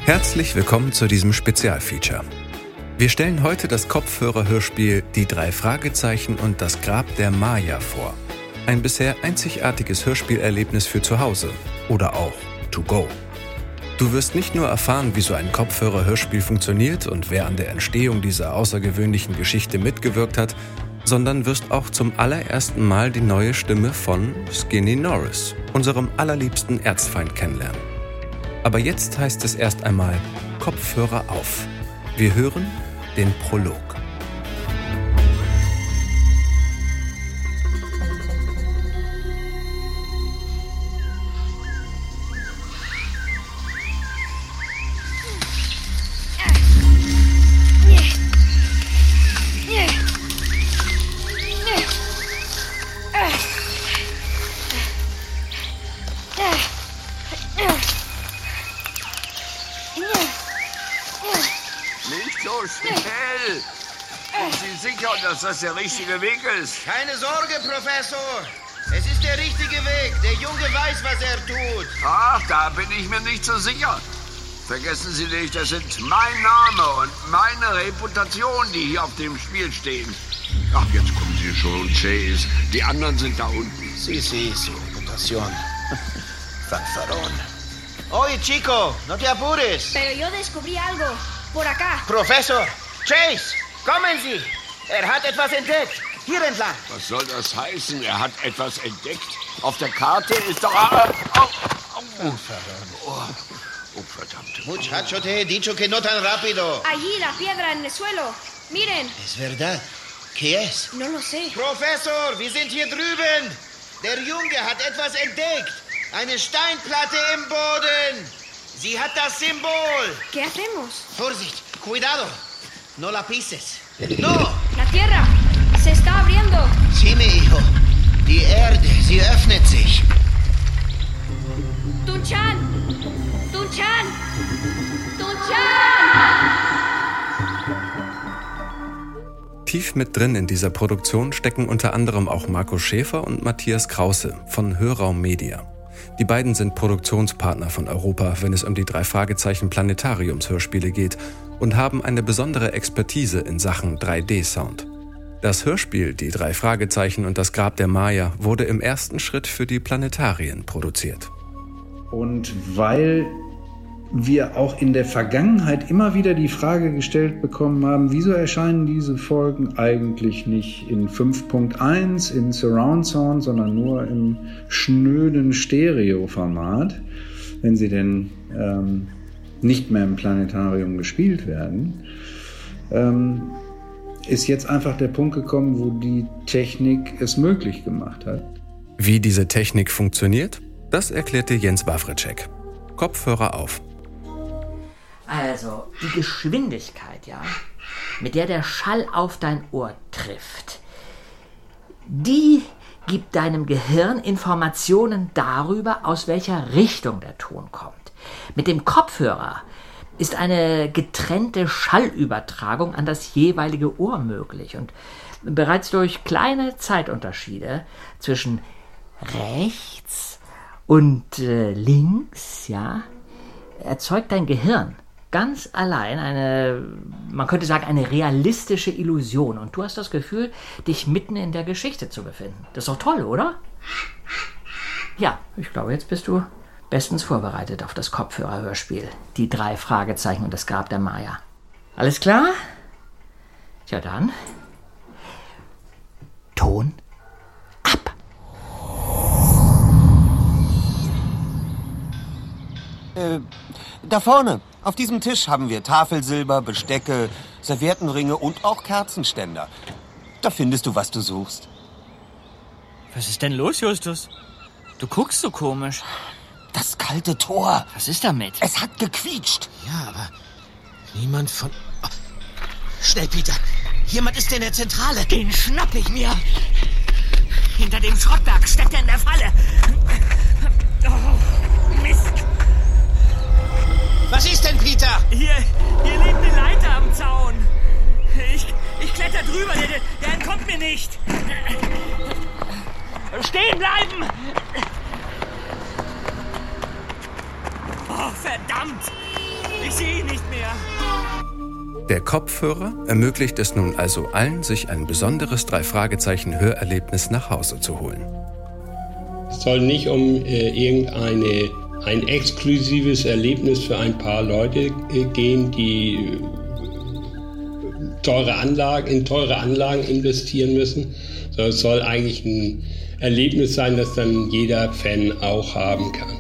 Herzlich willkommen zu diesem Spezialfeature. Wir stellen heute das Kopfhörer-Hörspiel Die 3 Fragezeichen und das Grab der Maya vor. Ein bisher einzigartiges Hörspielerlebnis für zu Hause oder auch to go. Du wirst nicht nur erfahren, wie so ein Kopfhörer-Hörspiel funktioniert und wer an der Entstehung dieser außergewöhnlichen Geschichte mitgewirkt hat, sondern wirst auch zum allerersten Mal die neue Stimme von Skinny Norris, unserem allerliebsten Erzfeind, kennenlernen. Aber jetzt heißt es erst einmal Kopfhörer auf. Wir hören den Prolog. Dass das der richtige Weg ist. Keine Sorge, Professor. Es ist der richtige Weg. Der Junge weiß, was er tut. Ach, da bin ich mir nicht so sicher. Vergessen Sie nicht, das sind mein Name und meine Reputation, die hier auf dem Spiel stehen. Ach, jetzt kommen Sie schon, Chase. Die anderen sind da unten. Sí, su reputación. Fanfarón. Oye, chico, no te apures. Pero yo descubrí algo. Por acá. Professor, Chase, kommen Sie. Er hat etwas entdeckt. Hier entlang. Was soll das heißen? Er hat etwas entdeckt? Auf der Karte ist doch... Oh, verdammt. Muchacho, te he dicho que no tan rápido. Allí, la piedra en el suelo. Miren. Es verdad. ¿Qué es? No lo sé. Professor, wir sind hier drüben. Der Junge hat etwas entdeckt. Eine Steinplatte im Boden. Sie hat das Symbol. ¿Qué hacemos? Vorsicht, cuidado. No la pises. ¡No! La tierra se está abriendo. Sí, mi hijo. Die Erde, sie öffnet sich. Tun-chan! Tun-chan! Tun-chan! Tief mit drin in dieser Produktion stecken unter anderem auch Marco Schäfer und Matthias Krause von Hörraum Media. Die beiden sind Produktionspartner von Europa, wenn es um die 3 Fragezeichen Planetariums-Hörspiele geht und haben eine besondere Expertise in Sachen 3D-Sound. Das Hörspiel Die 3 Fragezeichen und das Grab der Maya wurde im ersten Schritt für die Planetarien produziert. Und weil wir auch in der Vergangenheit immer wieder die Frage gestellt bekommen haben, wieso erscheinen diese Folgen eigentlich nicht in 5.1 in Surround Sound, sondern nur im schnöden Stereo-Format, wenn sie denn nicht mehr im Planetarium gespielt werden, ist jetzt einfach der Punkt gekommen, wo die Technik es möglich gemacht hat. Wie diese Technik funktioniert, das erklärte Jens Wawrczyk. Kopfhörer auf. Also, die Geschwindigkeit, ja, mit der der Schall auf dein Ohr trifft, die gibt deinem Gehirn Informationen darüber, aus welcher Richtung der Ton kommt. Mit dem Kopfhörer ist eine getrennte Schallübertragung an das jeweilige Ohr möglich. Und bereits durch kleine Zeitunterschiede zwischen rechts und links, ja, erzeugt dein Gehirn ganz allein man könnte sagen, eine realistische Illusion. Und du hast das Gefühl, dich mitten in der Geschichte zu befinden. Das ist doch toll, oder? Ja, ich glaube, jetzt bist du bestens vorbereitet auf das Kopfhörerhörspiel. Die 3 Fragezeichen und das Grab der Maya. Alles klar? Tja dann. Ton ab. Da vorne, auf diesem Tisch haben wir Tafelsilber, Bestecke, Serviettenringe und auch Kerzenständer. Da findest du, was du suchst. Was ist denn los, Justus? Du guckst so komisch. Das kalte Tor. Was ist damit? Es hat gequietscht. Ja, aber niemand von... Oh. Schnell, Peter. Jemand ist in der Zentrale. Den schnapp ich mir. Hinter dem Schrottberg steckt er in der Falle. Oh, Mist. Was ist denn, Peter? Hier liegt eine Leiter am Zaun. Ich kletter drüber, der entkommt mir nicht. Stehen bleiben! Oh, verdammt! Ich sehe ihn nicht mehr. Der Kopfhörer ermöglicht es nun also allen, sich ein besonderes 3-Fragezeichen-Hörerlebnis nach Hause zu holen. Es soll nicht um ein exklusives Erlebnis für ein paar Leute gehen, die in teure Anlagen investieren müssen, sondern es soll eigentlich ein Erlebnis sein, das dann jeder Fan auch haben kann.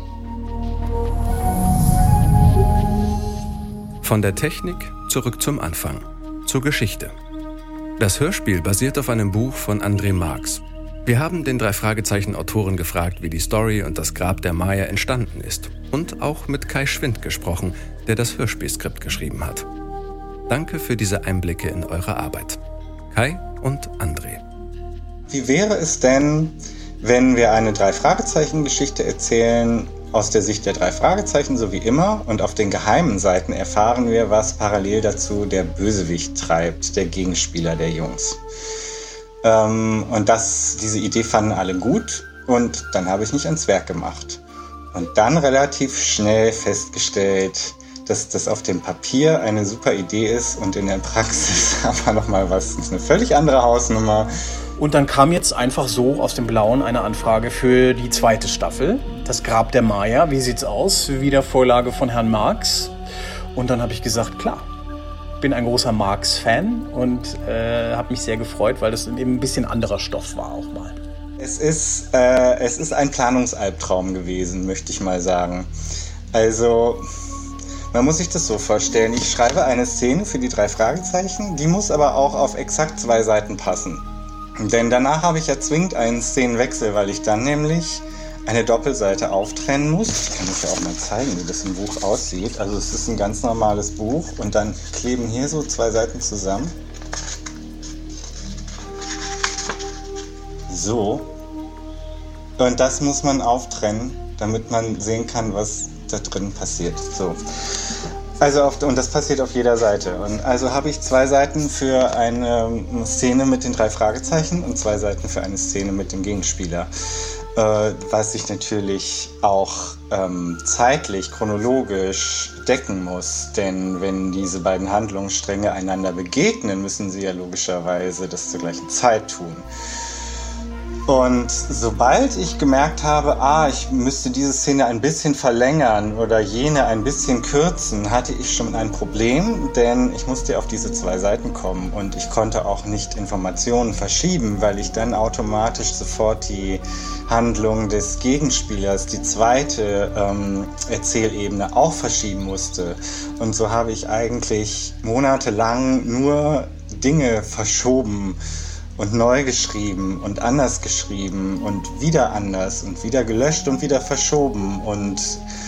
Von der Technik zurück zum Anfang, zur Geschichte. Das Hörspiel basiert auf einem Buch von André Marx. Wir haben den 3-Fragezeichen-Autoren gefragt, wie die Story und das Grab der Maya entstanden ist. Und auch mit Kai Schwind gesprochen, der das Hörspielskript geschrieben hat. Danke für diese Einblicke in eure Arbeit. Kai und André. Wie wäre es denn, wenn wir eine 3-Fragezeichen-Geschichte erzählen aus der Sicht der 3 Fragezeichen, so wie immer, und auf den geheimen Seiten erfahren wir, was parallel dazu der Bösewicht treibt, der Gegenspieler der Jungs. Und diese Idee fanden alle gut und dann habe ich mich ans Werk gemacht. Und dann relativ schnell festgestellt, dass das auf dem Papier eine super Idee ist und in der Praxis aber nochmal eine völlig andere Hausnummer. Und dann kam jetzt einfach so aus dem Blauen eine Anfrage für die 2. Staffel, das Grab der Maya. Wie sieht's aus? Wieder Vorlage von Herrn Marx. Und dann habe ich gesagt, klar, bin ein großer Marx-Fan und habe mich sehr gefreut, weil das eben ein bisschen anderer Stoff war auch mal. Es ist ein Planungsalbtraum gewesen, möchte ich mal sagen. Also, man muss sich das so vorstellen, ich schreibe eine Szene für die 3 Fragezeichen, die muss aber auch auf exakt 2 Seiten passen. Denn danach habe ich ja zwingend einen Szenenwechsel, weil ich dann nämlich eine Doppelseite auftrennen muss. Ich kann das ja auch mal zeigen, wie das im Buch aussieht. Also es ist ein ganz normales Buch und dann kleben hier so 2 Seiten zusammen. So. Und das muss man auftrennen, damit man sehen kann, was da drin passiert. So. Und das passiert auf jeder Seite. Und also habe ich 2 Seiten für eine Szene mit den 3 Fragezeichen und 2 Seiten für eine Szene mit dem Gegenspieler. Was sich natürlich auch zeitlich, chronologisch decken muss. Denn wenn diese beiden Handlungsstränge einander begegnen, müssen sie ja logischerweise das zur gleichen Zeit tun. Und sobald ich gemerkt habe, ich müsste diese Szene ein bisschen verlängern oder jene ein bisschen kürzen, hatte ich schon ein Problem, denn ich musste auf diese 2 Seiten kommen und ich konnte auch nicht Informationen verschieben, weil ich dann automatisch sofort die Handlung des Gegenspielers, die 2. Erzählebene auch verschieben musste. Und so habe ich eigentlich monatelang nur Dinge verschoben und neu geschrieben und anders geschrieben und wieder anders und wieder gelöscht und wieder verschoben und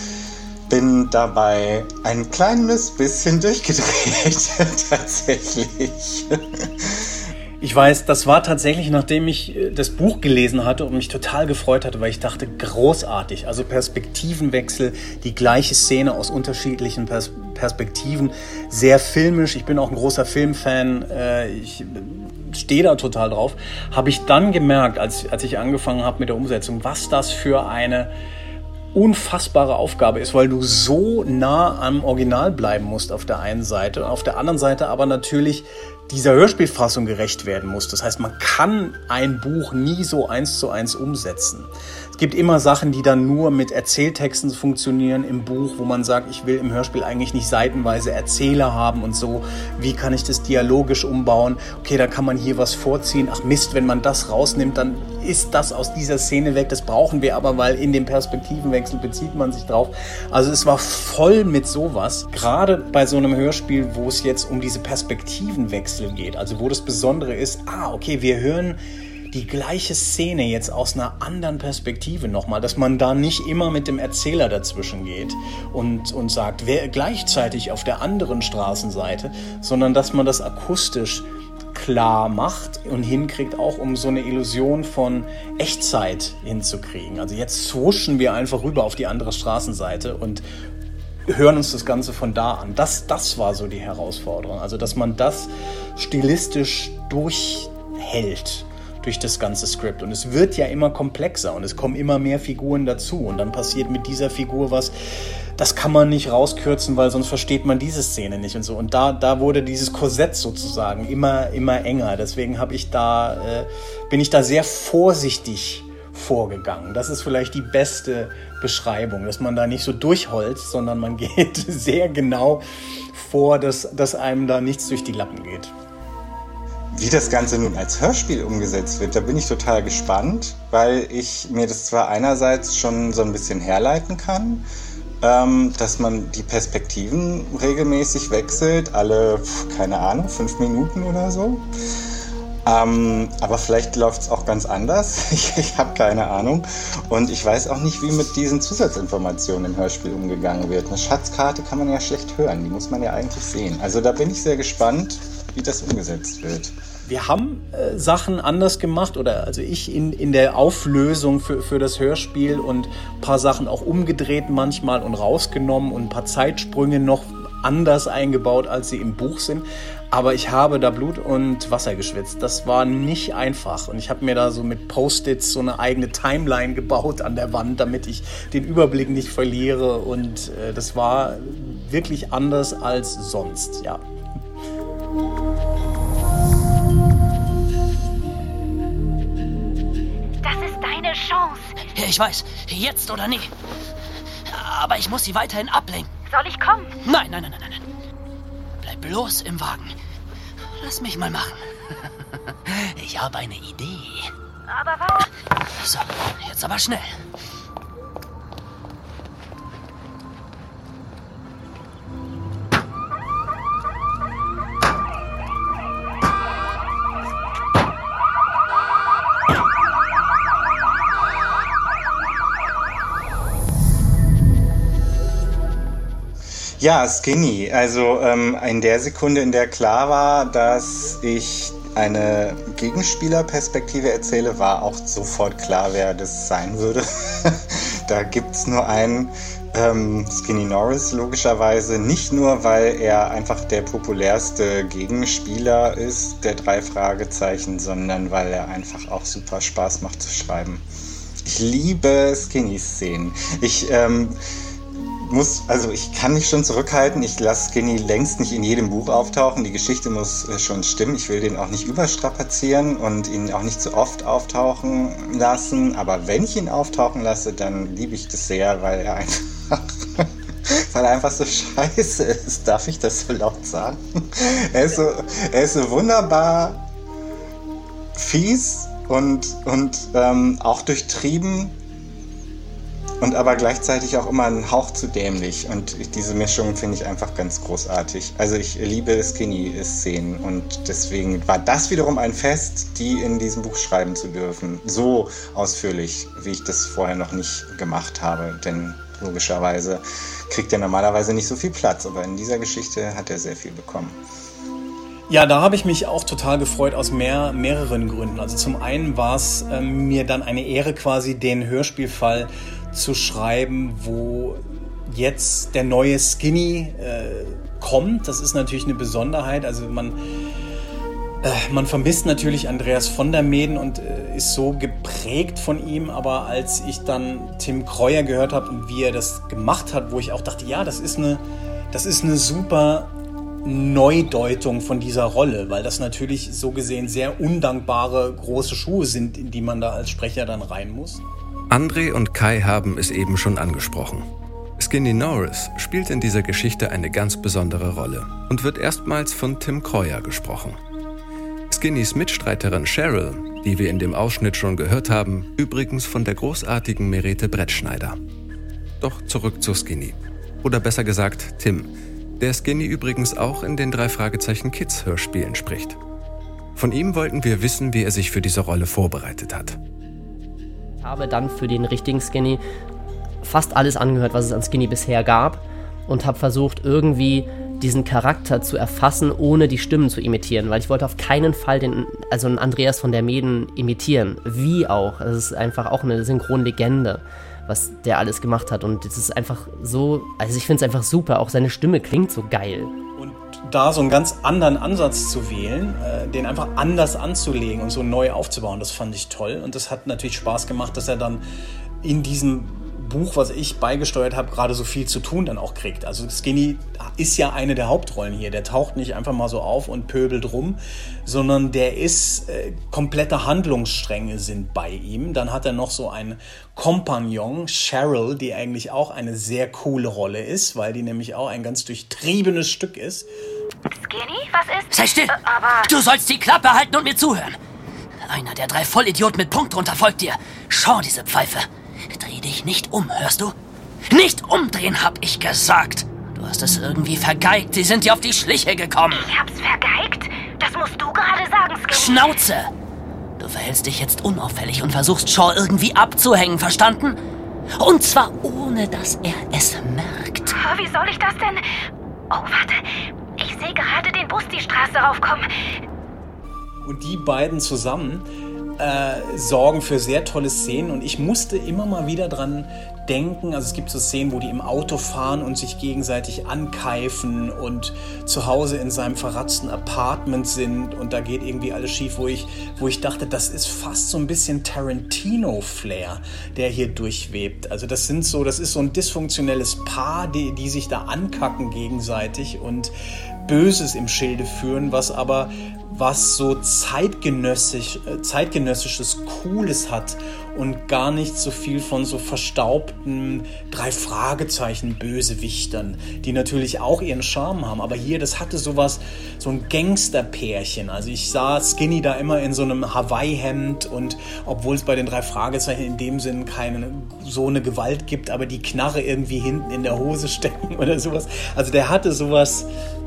bin dabei ein kleines bisschen durchgedreht, tatsächlich. Ich weiß, das war tatsächlich, nachdem ich das Buch gelesen hatte und mich total gefreut hatte, weil ich dachte, großartig. Also Perspektivenwechsel, die gleiche Szene aus unterschiedlichen Perspektiven, sehr filmisch. Ich bin auch ein großer Filmfan, ich stehe da total drauf. Habe ich dann gemerkt, als ich angefangen habe mit der Umsetzung, was das für eine unfassbare Aufgabe ist, weil du so nah am Original bleiben musst auf der einen Seite und auf der anderen Seite aber natürlich dieser Hörspielfassung gerecht werden muss. Das heißt, man kann ein Buch nie so 1:1 umsetzen. Es gibt immer Sachen, die dann nur mit Erzähltexten funktionieren im Buch, wo man sagt, ich will im Hörspiel eigentlich nicht seitenweise Erzähler haben und so. Wie kann ich das dialogisch umbauen? Okay, da kann man hier was vorziehen. Ach Mist, wenn man das rausnimmt, dann ist das aus dieser Szene weg. Das brauchen wir aber, weil in dem Perspektivenwechsel bezieht man sich drauf. Also es war voll mit sowas. Gerade bei so einem Hörspiel, wo es jetzt um diese Perspektivenwechsel geht. Also wo das Besondere ist, okay, wir hören die gleiche Szene jetzt aus einer anderen Perspektive nochmal, dass man da nicht immer mit dem Erzähler dazwischen geht und sagt, wer gleichzeitig auf der anderen Straßenseite, sondern dass man das akustisch klar macht und hinkriegt, auch um so eine Illusion von Echtzeit hinzukriegen. Also jetzt swooschen wir einfach rüber auf die andere Straßenseite und hören uns das Ganze von da an. Das war so die Herausforderung. Also, dass man das stilistisch durchhält. durch das ganze Skript. Und es wird ja immer komplexer und es kommen immer mehr Figuren dazu. Und dann passiert mit dieser Figur was, das kann man nicht rauskürzen, weil sonst versteht man diese Szene nicht und so. Und da wurde dieses Korsett sozusagen immer enger. Deswegen bin ich da sehr vorsichtig vorgegangen. Das ist vielleicht die beste Beschreibung, dass man da nicht so durchholzt, sondern man geht sehr genau vor, dass einem da nichts durch die Lappen geht. Wie das Ganze nun als Hörspiel umgesetzt wird, da bin ich total gespannt, weil ich mir das zwar einerseits schon so ein bisschen herleiten kann, dass man die Perspektiven regelmäßig wechselt, alle, 5 Minuten oder so. Aber vielleicht läuft es auch ganz anders. Ich habe keine Ahnung. Und ich weiß auch nicht, wie mit diesen Zusatzinformationen im Hörspiel umgegangen wird. Eine Schatzkarte kann man ja schlecht hören, die muss man ja eigentlich sehen. Also da bin ich sehr gespannt, wie das umgesetzt wird. Wir haben Sachen anders gemacht, oder also ich in der Auflösung für das Hörspiel und ein paar Sachen auch umgedreht manchmal und rausgenommen und ein paar Zeitsprünge noch anders eingebaut, als sie im Buch sind. Aber ich habe da Blut und Wasser geschwitzt. Das war nicht einfach. Und ich habe mir da so mit Post-its so eine eigene Timeline gebaut an der Wand, damit ich den Überblick nicht verliere. Und das war wirklich anders als sonst, ja. Das ist deine Chance. Ja, ich weiß. Jetzt oder nie. Aber ich muss sie weiterhin ablenken. Soll ich kommen? Nein. Bleib bloß im Wagen. Lass mich mal machen. Ich habe eine Idee. Aber was? So, jetzt aber schnell. Ja, Skinny. Also in der Sekunde, in der klar war, dass ich eine Gegenspielerperspektive erzähle, war auch sofort klar, wer das sein würde. Da gibt's nur einen, Skinny Norris, logischerweise. Nicht nur, weil er einfach der populärste Gegenspieler ist, der 3 Fragezeichen, sondern weil er einfach auch super Spaß macht zu schreiben. Ich liebe Skinny-Szenen. Ich kann mich schon zurückhalten. Ich lasse Skinny längst nicht in jedem Buch auftauchen. Die Geschichte muss schon stimmen. Ich will den auch nicht überstrapazieren und ihn auch nicht zu oft auftauchen lassen. Aber wenn ich ihn auftauchen lasse, dann liebe ich das sehr, weil er einfach so scheiße ist. Darf ich das so laut sagen? Er ist so wunderbar fies und auch durchtrieben. Und aber gleichzeitig auch immer einen Hauch zu dämlich. Und diese Mischung finde ich einfach ganz großartig. Also ich liebe Skinny-Szenen und deswegen war das wiederum ein Fest, die in diesem Buch schreiben zu dürfen. So ausführlich, wie ich das vorher noch nicht gemacht habe. Denn logischerweise kriegt er normalerweise nicht so viel Platz. Aber in dieser Geschichte hat er sehr viel bekommen. Ja, da habe ich mich auch total gefreut aus mehreren Gründen. Also zum einen war es mir dann eine Ehre, quasi den Hörspielfall zu schreiben, wo jetzt der neue Skinny kommt. Das ist natürlich eine Besonderheit. Also man vermisst natürlich Andreas von der Meeden und ist so geprägt von ihm. Aber als ich dann Tim Kreuer gehört habe und wie er das gemacht hat, wo ich auch dachte, ja, das ist eine super Neudeutung von dieser Rolle, weil das natürlich so gesehen sehr undankbare große Schuhe sind, in die man da als Sprecher dann rein muss. André und Kai haben es eben schon angesprochen. Skinny Norris spielt in dieser Geschichte eine ganz besondere Rolle und wird erstmals von Tim Kreuer gesprochen. Skinnys Mitstreiterin Cheryl, die wir in dem Ausschnitt schon gehört haben, übrigens von der großartigen Merete Brettschneider. Doch zurück zu Skinny. Oder besser gesagt Tim, der Skinny übrigens auch in den 3 Fragezeichen Kids Hörspielen spricht. Von ihm wollten wir wissen, wie er sich für diese Rolle vorbereitet hat. Ich habe dann für den richtigen Skinny fast alles angehört, was es an Skinny bisher gab und habe versucht, irgendwie diesen Charakter zu erfassen, ohne die Stimmen zu imitieren, weil ich wollte auf keinen Fall einen Andreas von der Meeden imitieren. Wie auch. Das ist einfach auch eine Synchronlegende, was der alles gemacht hat und es ist einfach so, also ich finde es einfach super, auch seine Stimme klingt so geil. Und da so einen ganz anderen Ansatz zu wählen, den einfach anders anzulegen und so neu aufzubauen, das fand ich toll. Und das hat natürlich Spaß gemacht, dass er dann in diesem Buch, was ich beigesteuert habe, gerade so viel zu tun dann auch kriegt. Also Skinny ist ja eine der Hauptrollen hier. Der taucht nicht einfach mal so auf und pöbelt rum, sondern der ist, komplette Handlungsstränge sind bei ihm. Dann hat er noch so einen Kompagnon, Cheryl, die eigentlich auch eine sehr coole Rolle ist, weil die nämlich auch ein ganz durchtriebenes Stück ist. Skinny, was ist? Sei still! Aber... Du sollst die Klappe halten und mir zuhören. Einer der 3 Vollidioten mit Punkt drunter folgt dir. Schau diese Pfeife. Dreh dich nicht um, hörst du? Nicht umdrehen, hab ich gesagt. Du hast es irgendwie vergeigt. Sie sind dir auf die Schliche gekommen. Ich hab's vergeigt? Das musst du gerade sagen, Skinny. Schnauze! Du verhältst dich jetzt unauffällig und versuchst Shaw irgendwie abzuhängen, verstanden? Und zwar ohne, dass er es merkt. Wie soll ich das denn... Oh, warte. Ich sehe gerade den Bus die Straße raufkommen. Und die beiden zusammen sorgen für sehr tolle Szenen. Und ich musste immer mal wieder dran denken. Also es gibt so Szenen, wo die im Auto fahren und sich gegenseitig ankeifen und zu Hause in seinem verratzten Apartment sind. Und da geht irgendwie alles schief, wo ich dachte, das ist fast so ein bisschen Tarantino-Flair, der hier durchwebt. Also das ist so ein dysfunktionelles Paar, die sich da ankacken gegenseitig und Böses im Schilde führen, was so zeitgenössisches Cooles hat und gar nicht so viel von so verstaubten 3 Fragezeichen Bösewichtern, die natürlich auch ihren Charme haben. Aber hier, das hatte so ein Gangsterpärchen. Also ich sah Skinny da immer in so einem Hawaii-Hemd und obwohl es bei den 3 Fragezeichen in dem Sinn keine so eine Gewalt gibt, aber die Knarre irgendwie hinten in der Hose stecken oder sowas. Also der hatte sowas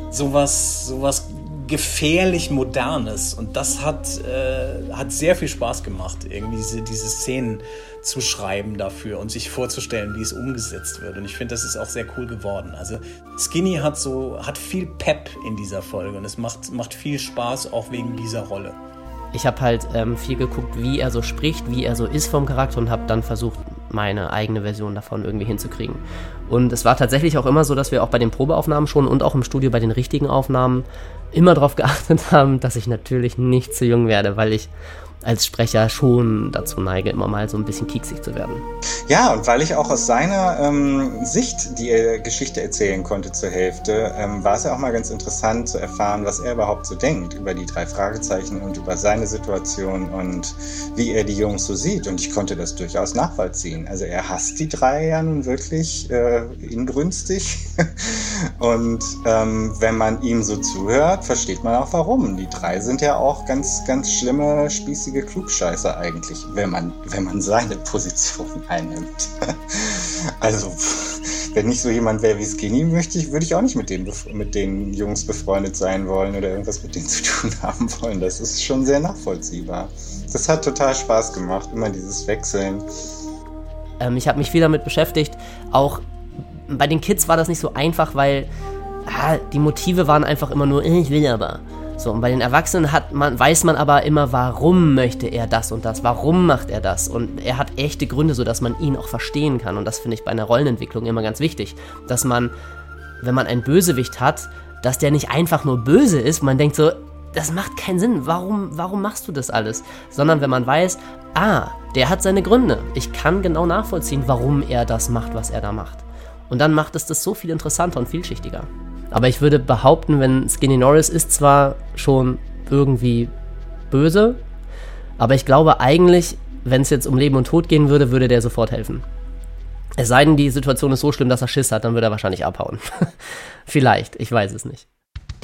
gefährlich Modernes und das hat sehr viel Spaß gemacht, irgendwie diese Szenen zu schreiben dafür und sich vorzustellen, wie es umgesetzt wird. Und ich finde, das ist auch sehr cool geworden. Also Skinny hat viel Pep in dieser Folge und es macht viel Spaß, auch wegen dieser Rolle. Ich habe halt viel geguckt, wie er so spricht, wie er so ist vom Charakter und habe dann versucht, meine eigene Version davon irgendwie hinzukriegen. Und es war tatsächlich auch immer so, dass wir auch bei den Probeaufnahmen schon und auch im Studio bei den richtigen Aufnahmen immer darauf geachtet haben, dass ich natürlich nicht zu jung werde, weil ich als Sprecher schon dazu neige, immer mal so ein bisschen kieksig zu werden. Ja, und weil ich auch aus seiner Sicht die Geschichte erzählen konnte zur Hälfte, war es ja auch mal ganz interessant zu erfahren, was er überhaupt so denkt über die 3 Fragezeichen und über seine Situation und wie er die Jungs so sieht. Und ich konnte das durchaus nachvollziehen. Also er hasst die 3 ja nun wirklich inbrünstig. Und wenn man ihm so zuhört, versteht man auch warum. Die 3 sind ja auch ganz, ganz schlimme, spießige Klugscheißer eigentlich, wenn man seine Position einnimmt. Also, wenn ich so jemand wäre wie Skinny, würde ich auch nicht mit den Jungs befreundet sein wollen oder irgendwas mit denen zu tun haben wollen. Das ist schon sehr nachvollziehbar. Das hat total Spaß gemacht, immer dieses Wechseln. Ich habe mich viel damit beschäftigt. Auch bei den Kids war das nicht so einfach, weil die Motive waren einfach immer nur, ich will aber. So, und bei den Erwachsenen weiß man aber immer, warum möchte er das und das, warum macht er das. Und er hat echte Gründe, sodass man ihn auch verstehen kann. Und das finde ich bei einer Rollenentwicklung immer ganz wichtig, dass man, wenn man einen Bösewicht hat, dass der nicht einfach nur böse ist, man denkt so, das macht keinen Sinn, warum machst du das alles? Sondern wenn man weiß, der hat seine Gründe. Ich kann genau nachvollziehen, warum er das macht, was er da macht. Und dann macht es das so viel interessanter und vielschichtiger. Aber ich würde behaupten, wenn Skinny Norris ist zwar schon irgendwie böse, aber ich glaube eigentlich, wenn es jetzt um Leben und Tod gehen würde, würde der sofort helfen. Es sei denn, die Situation ist so schlimm, dass er Schiss hat, dann würde er wahrscheinlich abhauen. Vielleicht, ich weiß es nicht.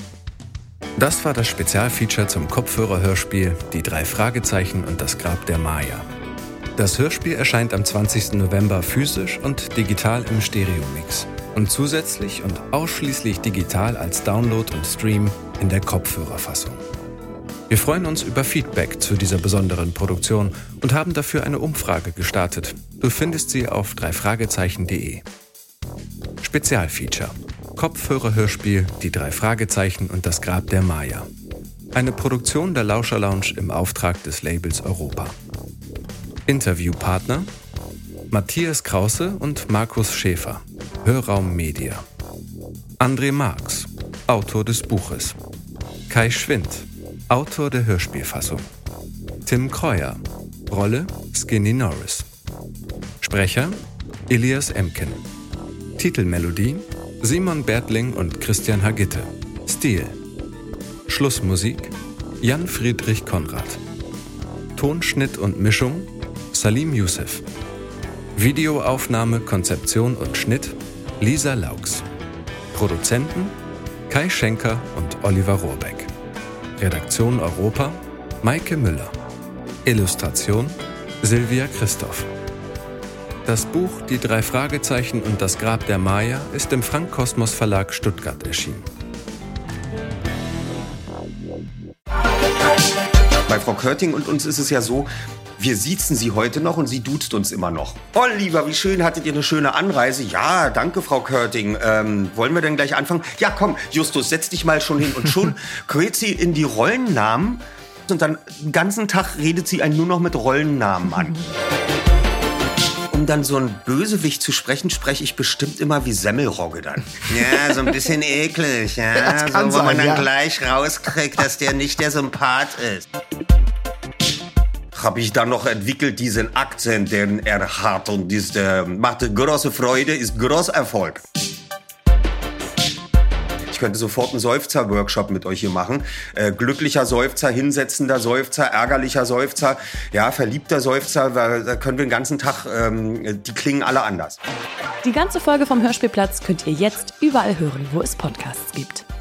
Das war das Spezialfeature zum Kopfhörerhörspiel Die 3 Fragezeichen und das Grab der Maya. Das Hörspiel erscheint am 20. November physisch und digital im Stereomix. Und zusätzlich und ausschließlich digital als Download und Stream in der Kopfhörerfassung. Wir freuen uns über Feedback zu dieser besonderen Produktion und haben dafür eine Umfrage gestartet. Du findest sie auf 3fragezeichen.de. Spezialfeature: Kopfhörerhörspiel Die 3 Fragezeichen und das Grab der Maya. Eine Produktion der Lauscher Lounge im Auftrag des Labels Europa. Interviewpartner: Matthias Krause und Markus Schäfer, Hörraum Media. André Marx, Autor des Buches. Kai Schwind, Autor der Hörspielfassung. Tim Kreuer, Rolle Skinny Norris. Sprecher Elias Emken. Titelmelodie Simon Bertling und Christian Hagitte. Stil. Schlussmusik Jan Friedrich Konrad. Tonschnitt und Mischung Salim Youssef. Videoaufnahme, Konzeption und Schnitt Lisa Laux. Produzenten Kai Schenker und Oliver Rohrbeck. Redaktion Europa Maike Müller. Illustration Silvia Christoph. Das Buch Die 3 Fragezeichen und das Grab der Maya ist im Frank Kosmos Verlag Stuttgart erschienen. Bei Frau Körting und uns ist es ja so, wir siezen sie heute noch und sie duzt uns immer noch. Oliver, wie schön, hattet ihr eine schöne Anreise? Ja, danke, Frau Körting. Wollen wir denn gleich anfangen? Ja, komm, Justus, setz dich mal schon hin. Und schon gerät sie in die Rollennamen und dann den ganzen Tag redet sie einen nur noch mit Rollennamen an. Um dann so einen Bösewicht zu sprechen, spreche ich bestimmt immer wie Semmelrogge dann. Ja, so ein bisschen eklig, ja. So, wo man dann gleich rauskriegt, dass der nicht der Sympath ist. Habe ich dann noch entwickelt, diesen Akzent, den er hat. Und das macht große Freude, ist großer Erfolg. Ich könnte sofort einen Seufzer-Workshop mit euch hier machen. Glücklicher Seufzer, hinsetzender Seufzer, ärgerlicher Seufzer, ja, verliebter Seufzer. Da können wir den ganzen Tag, die klingen alle anders. Die ganze Folge vom Hörspielplatz könnt ihr jetzt überall hören, wo es Podcasts gibt.